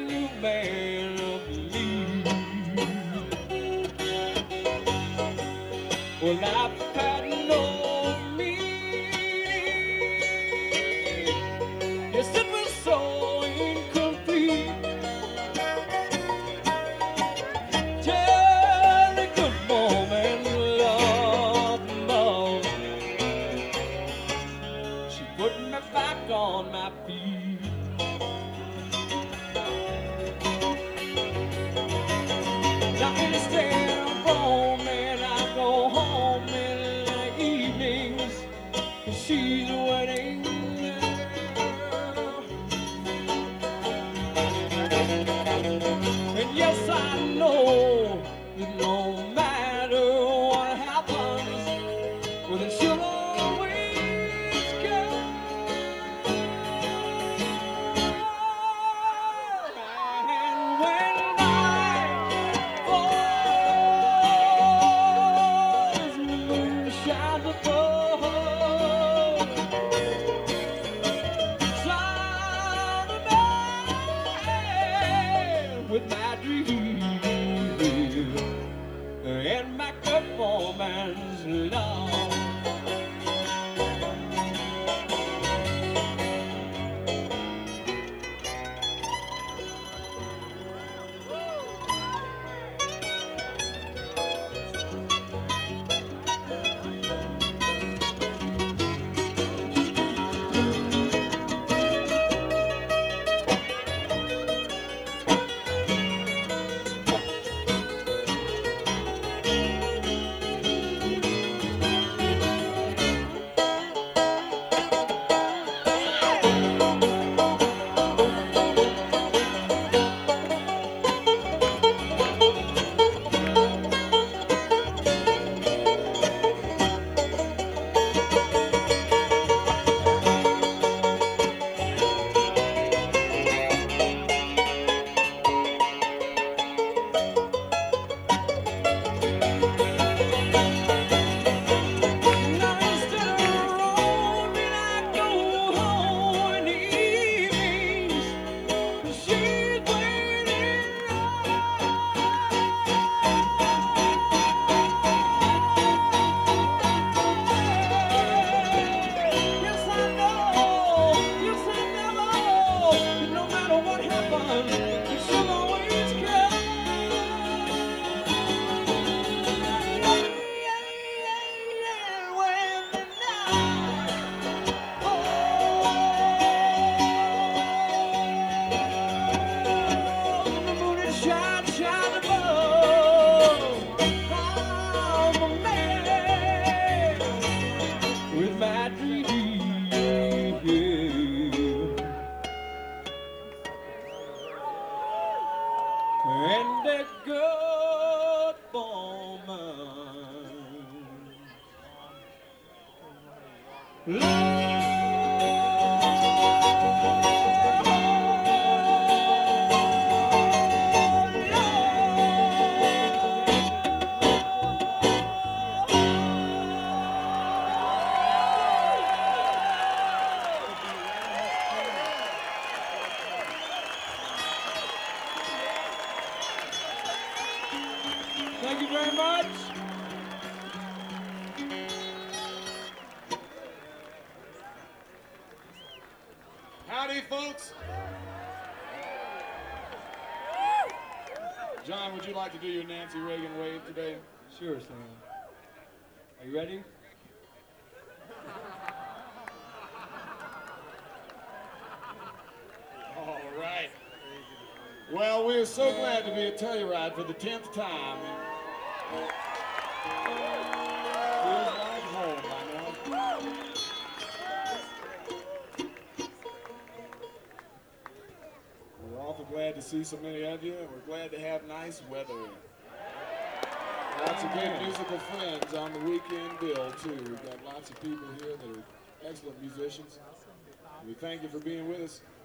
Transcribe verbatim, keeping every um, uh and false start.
new man of leave. Well, I've had no meaning. Yes, it was so incomplete. Jelly good woman, love more. She put me back on my feet. Now instead of home and I go home in the evenings, she's waiting there. And yes, I know that no matter what happens, well, then she'll always care. And when night falls, the moon shines above, shine above with my dreams and my performance love. With my dreams and a good woman. Thank you very much. Howdy, folks. John, would you like to do your Nancy Reagan wave today? Sure, Sam. Are you ready? All right. Well, we're so glad to be at Telluride for the tenth time. Feels like home, I know. We're awful glad to see so many of you, and we're glad to have nice weather. Lots of good musical friends on the weekend bill, too. We've got lots of people here that are excellent musicians. We thank you for being with us.